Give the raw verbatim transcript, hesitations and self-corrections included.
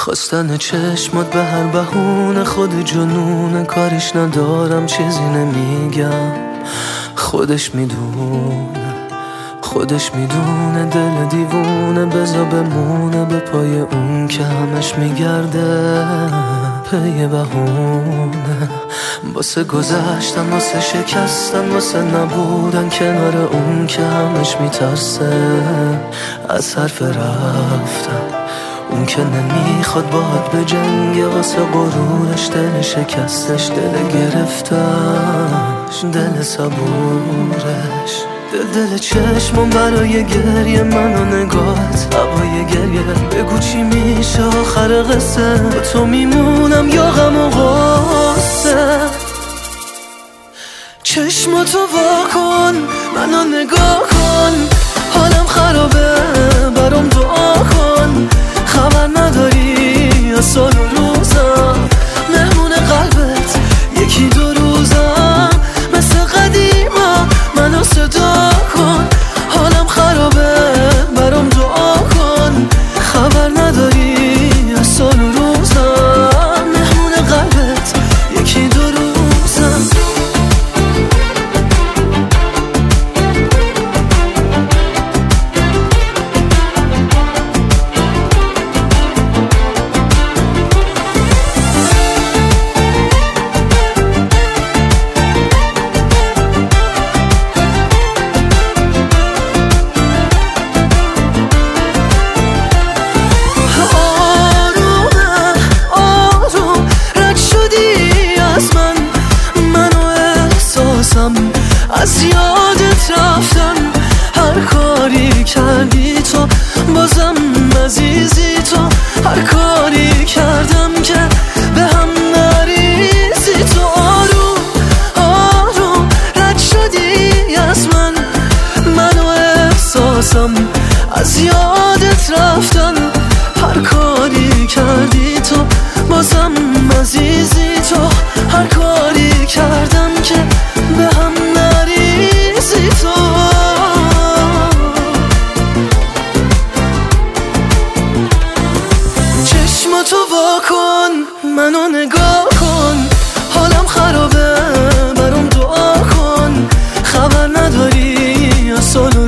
خواستن چشمات به هر بهونه خود جنونه، کارش ندارم چیزی نمیگم، خودش میدونه خودش میدونه دل دیوونه بزا بمونه به پای اون که همش میگرده پی بهونه، واسه گذشتن واسه شکستن واسه نبودن کنار اون که همش میترسه از حرف رفتن، اون که نمیخواد باهات به جنگ واسه غرورش دل شکستش دل گرفتش دل صبورش دل دل چشمم برای گریه من و نگاهت هوای گریه، بگو چی میشه آخر قصه، با تو میمونم یا غم و غصه. چشماتو وا کن منو نگاه کن، حالم خرابه برام دعا کن، خبر نداری از سال و روزم مهمون قلبت یکی دو روزم، مثل قدیما منو صدا کن، حالم خرابه برام دعا کن، خبر نداری از سال و روزم مهمون قلبت یکی دو روزم. از یادت رفتم هر کاری کردی تو، بازم عزیزی تو، هر کاری کردم که به هم نریزی تو، آروم آروم رد شدی از من، منو احساسم از یادت رفتم هر کاری کردی تو، بازم عزیزی تو، هر کاری کردم که به هم نریزی تو. چشماتو وا کن منو نگاه کن، حالم خرابه برام دعا کن، خبر نداری از سال